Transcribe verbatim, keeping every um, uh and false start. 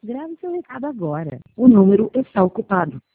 Grave seu recado agora. O número está ocupado.